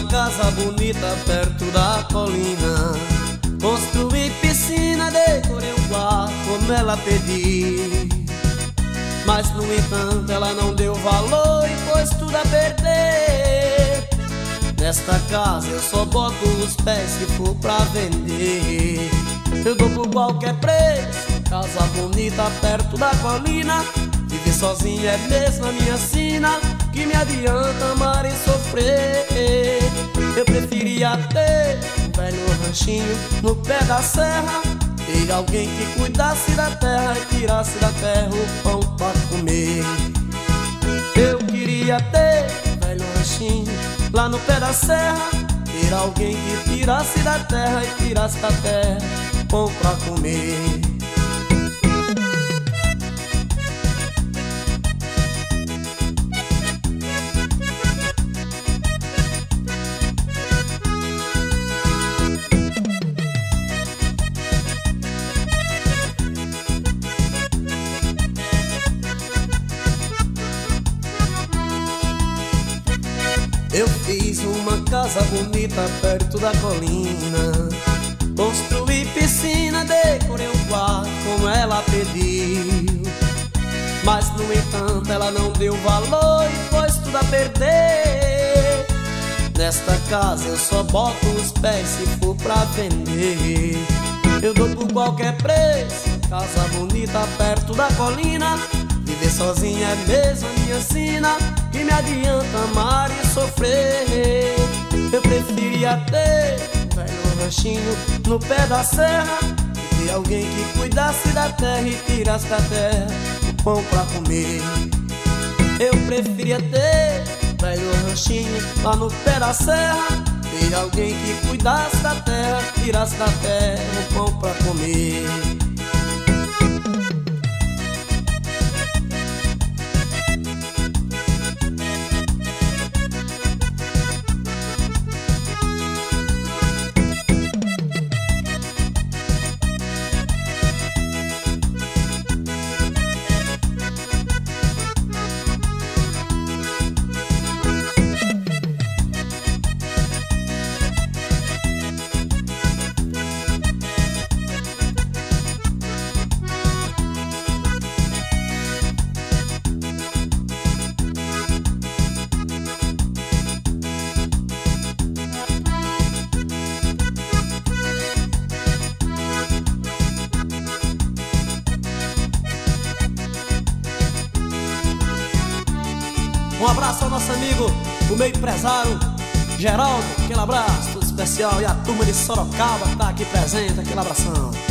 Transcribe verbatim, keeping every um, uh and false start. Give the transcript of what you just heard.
uma casa bonita perto da colina. Construí piscina, decorei um quarto como ela pediu. Mas no entanto ela não deu valor e pôs tudo a perder. Nesta casa eu só boto os pés se for pra vender. Eu dou por qualquer preço, casa bonita perto da colina. Viver sozinho é mesmo a minha sina, que me adianta amar e sofrer. Eu preferia ter um velho ranchinho no pé da serra, ter alguém que cuidasse da terra e tirasse da terra o pão pra comer. Eu queria ter um velho ranchinho lá no pé da serra, ter alguém que tirasse da terra e tirasse da terra o pão pra comer. Eu fiz uma casa bonita perto da colina, construí piscina, decorei um quarto como ela pediu. Mas no entanto ela não deu valor e pôs tudo a perder. Nesta casa eu só boto os pés se for pra vender. Eu dou por qualquer preço, casa bonita perto da colina. Viver sozinha é mesmo a minha sina, que me adianta amar e sofrer. Eu preferia ter um velho ranchinho no pé da serra, e ter alguém que cuidasse da terra e tirasse da terra o pão pra comer. Eu preferia ter um velho ranchinho lá no pé da serra, ter alguém que cuidasse da terra, tirasse da terra o pão pra comer. Um abraço ao nosso amigo, o meu empresário Geraldo, aquele abraço todo especial. E a turma de Sorocaba que tá aqui presente, aquele abração.